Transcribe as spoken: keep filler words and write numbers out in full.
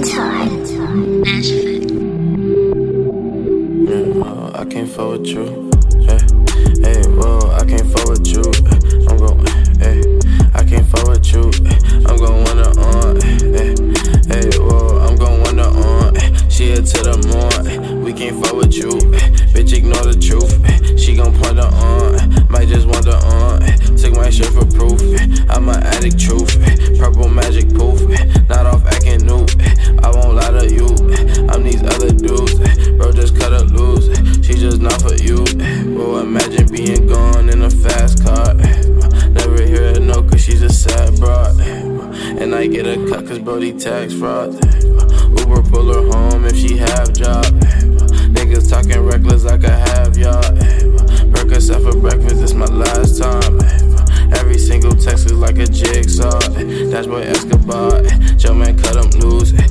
Yeah, uh, I can't fuck with you. Hey, hey, whoa, I can't fuck with you. I'm gon' hey, I can't fuck with you. I'm gon' wonder on. Hey, hey, whoa, I'm gon' wonder on. She here to the morning. We can't fuck with you. Bitch, ignore the truth. She gon' point her on. Might just wonder on. Took my shit for proof. I'm an addict, truth. Purple magic poof. Not off acting new. I won't lie to you. I'm these other dudes. Bro, just cut her loose. She just not for you. Well, imagine being gone in a fast car. Never hear her no, cause she's a sad broad. And I get a cut cause Brody tax fraud. Uber pull her home if she have job. Niggas talking reckless like I have y'all. Percocet for breakfast, this my last time. Every single text is like a jigsaw. Dashboy Escobar, Joe man cut him loose.